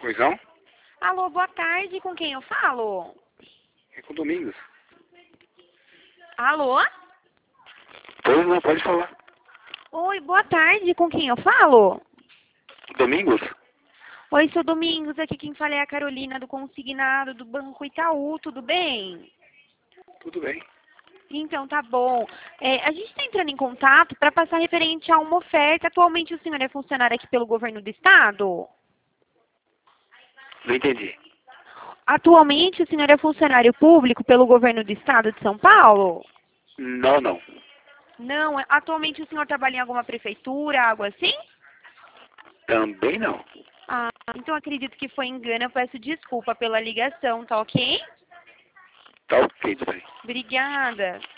Pois não? Alô, boa tarde, com quem eu falo? É com Domingos. Alô? Pois não, pode falar. Oi, boa tarde, com quem eu falo? Domingos? Oi, seu Domingos, aqui quem fala é a Carolina do Consignado do Banco Itaú, tudo bem? Tudo bem. Então, tá bom. A gente está entrando em contato para passar referente a uma oferta. Atualmente o senhor é funcionário aqui pelo governo do estado? Não entendi. Atualmente o senhor é funcionário público pelo governo do estado de São Paulo? Não, não. Não, atualmente o senhor trabalha em alguma prefeitura, algo assim? Também não. Ah, então acredito que foi engano. Eu peço desculpa pela ligação, tá ok? Tá ok, tudo bem. Obrigada.